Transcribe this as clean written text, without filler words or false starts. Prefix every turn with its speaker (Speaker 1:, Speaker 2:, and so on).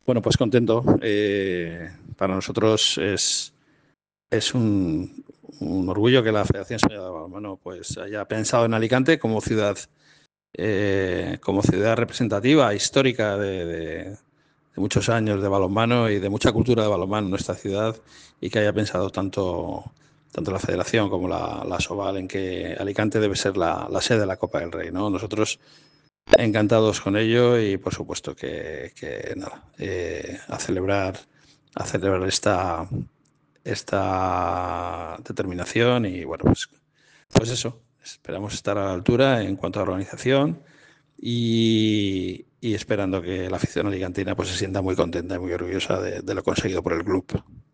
Speaker 1: Bueno, pues contento. Para nosotros es un orgullo que la Federación Española de Balonmano pues haya pensado en Alicante como ciudad representativa, histórica de muchos años de balonmano y de mucha cultura de balonmano en nuestra ciudad, y que haya pensado tanto la Federación como la Soval en que Alicante debe ser la sede de la Copa del Rey, ¿no? Nosotros encantados con ello y por supuesto que nada, a celebrar esta determinación y bueno, pues eso, esperamos estar a la altura en cuanto a organización y esperando que la afición alicantina pues se sienta muy contenta y muy orgullosa de lo conseguido por el club.